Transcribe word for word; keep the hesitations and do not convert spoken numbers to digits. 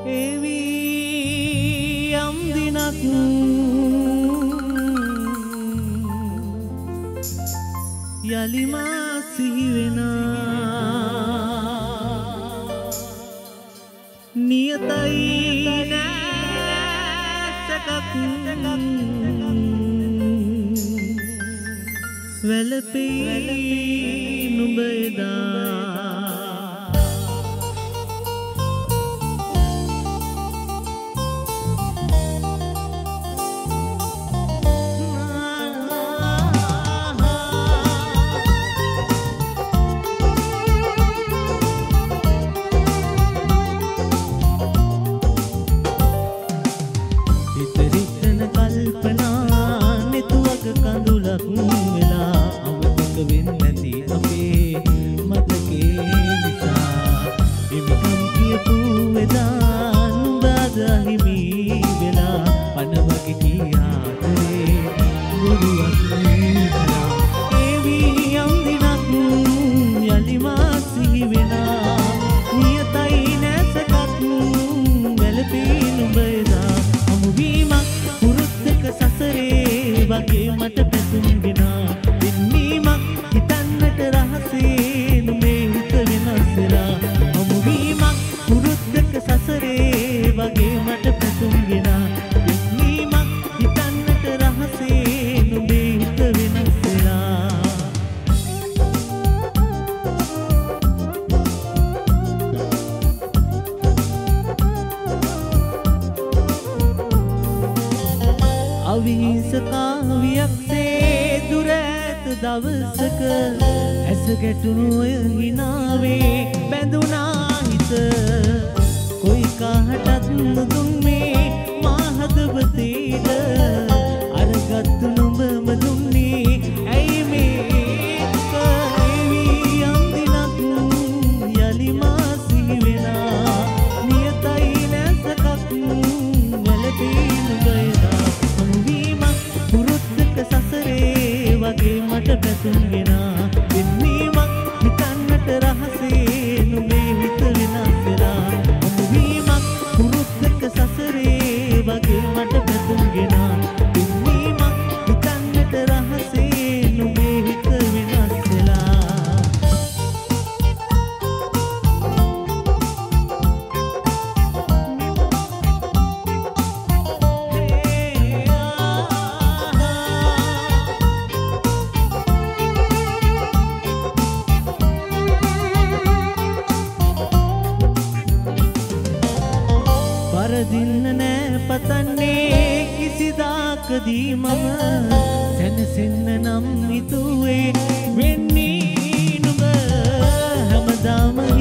එවි යම් දිනක් යලිමා සිහි වෙනා නියතයි නැසකක් වැළපෙයි නුඹ එදා දවසක ඇස ගැටුණු ඔය හිනාවේ බැඳුනා හිත කොයි කාටත් නුදුන් මේ මා හදවතේට අරගත්තු නුඹම දුන්නේ ඇයි මේ කේවි යම් දිනක් යලිමා සිහි වෙනා නියතයි නැසකක් වැළපී නුඹ එදා හමුවීමක් පුරුද්දක සසරේ වගේ මට පැතුම්ගෙනා වෙන්නීමක් හිතන්නට රහසේ නුඹේ හිත වෙනස් වෙලා හමුවීමක් පුරුද්දක සසරේ වගේ මට පැතුම්ගෙනා වෙන්නීමක් හිතන්නට රහසේ නුඹේ හිත වෙනස් වෙලා පරදින්න නෑ පතන්නේ කිසිදාකදී මම සැනසෙන්න නම් හිතුවේ වෙන්නේ නුඹ හැමදාම